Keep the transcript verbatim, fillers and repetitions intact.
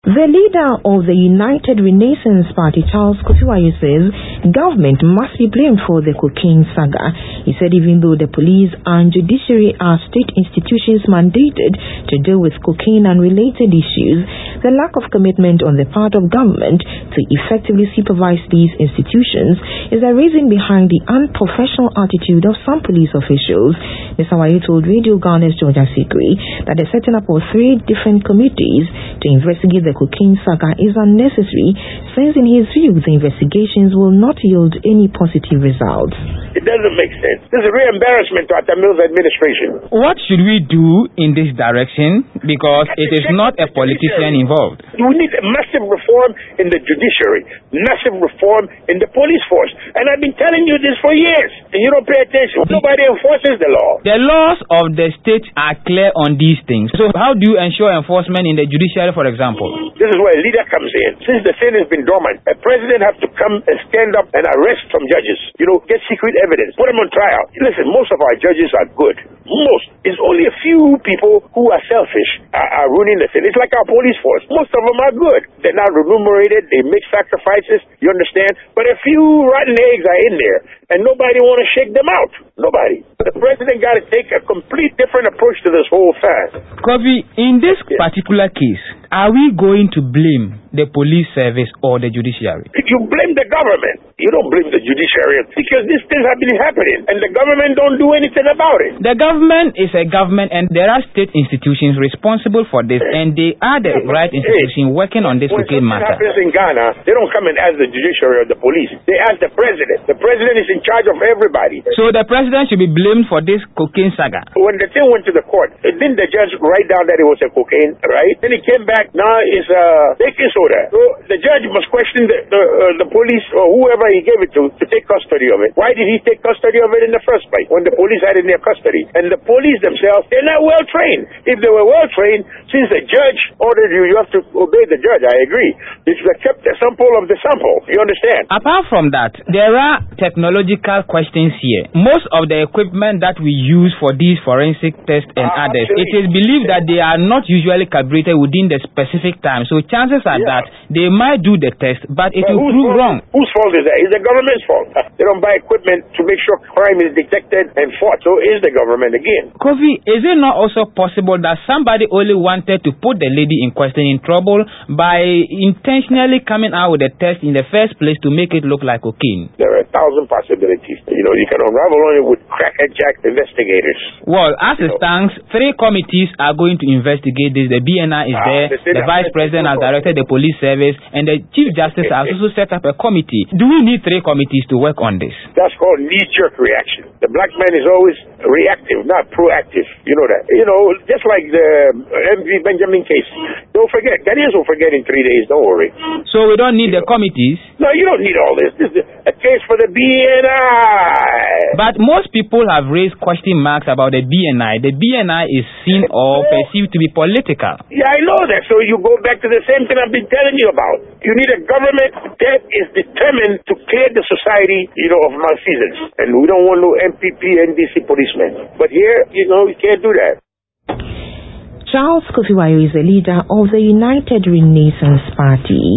The leader of the United Renaissance Party, Charles Kofi-Wayo, says government must be blamed for the cocaine saga. He said even though the police and judiciary are state institutions mandated to deal with cocaine and related issues, the lack of commitment on the part of government to effectively supervise these institutions is the reason behind the unprofessional attitude of some police officials. Mister Wayo told Radio Ghana's Georgia Sikri that the setting up of three different committees to investigate the cocaine saga is unnecessary, since in his view the investigations will not yield any positive results. It doesn't make sense. This is a real embarrassment to the Mills administration. What should we do in this direction? Because it is not a politician involved. We need a massive reform in the judiciary, massive reform in the police force. And I've been telling you this for years, and you don't pay attention. Nobody enforces the law. The laws of the state are clear on these things. So how do you ensure enforcement in the judiciary, for example? This is where a leader comes in. Since the thing has been dormant, a president has to come and stand up and arrest some judges. You know, get secret evidence, put them on trial. Listen, most of our judges are good. Most. It's only a few people who are selfish are, are ruining the thing. It's like our police force. Most of them are good. They're not remunerated. They make sacrifices. You understand? But a few rotten eggs are in there, and nobody want to shake them out. Nobody. The president got to take a complete different approach to this whole thing. Kofi, in this yeah. particular case, are we going to blame the police service or the judiciary? If you blame the government, you don't blame the judiciary, because these things have been happening and the government don't do anything about it. The government is a government, and there are state institutions responsible for this, and they are the yeah, right institution hey, working on this cocaine matter. When something happens in Ghana, they don't come and ask the judiciary or the police. They ask the president. The president is in charge of everybody. So the president should be blamed for this cocaine saga. When the thing went to the court, didn't the judge write down that it was a cocaine, right? Then he came back, now it's a baking soda. So the judge must question the the, uh, the police or whoever he gave it to to take custody of it. Why did he take custody of it in the first place when the police had it in their custody? And the police themselves, they're not well trained. If they were well trained, since the judge ordered you, you have to obey the judge. I agree. They should have kept a sample of the sample. You understand? Apart from that, there are technological questions here. Most of the equipment that we use for these forensic tests and uh, others, absolutely. It is believed that they are not usually calibrated within the specific time. So chances are yeah. that they might do the test, but it but will prove wrong. Whose fault is that? It's the government's fault. They don't buy equipment to make sure crime is detected and fought. So is the government again. Kofi, is it not also possible that somebody only wanted to put the lady in question in trouble by intentionally coming out with a test in the first place to make it look like cocaine? There are a thousand possibilities. You know, you can unravel on it with crack-a-jack investigators. Well, as it stands, three committees are going to investigate this. The B N I is ah, there, the Vice President has directed the police service, and the Chief Justice has also set up a committee. Do we need three committees to work on this? That's called knee-jerk reaction. The black man is always reactive, not proactive. You know that. You know, just like the M V Benjamin case. Don't forget. Ghanaians will forget in three days. Don't worry. So we don't need you the know. committees? No, you don't need all this. This is a case for the B N I. But most people have raised question marks about the B N I. The B N I is seen or perceived to be political. Yeah, I know that. So you go back to the same thing I've been telling you about. You need a government that is determined to clear the society, you know, of malfeasance. And we don't want no M P P, N D C policemen. But here, you know, we can't do that. Charles Kofi-Wayo is the leader of the United Renaissance Party.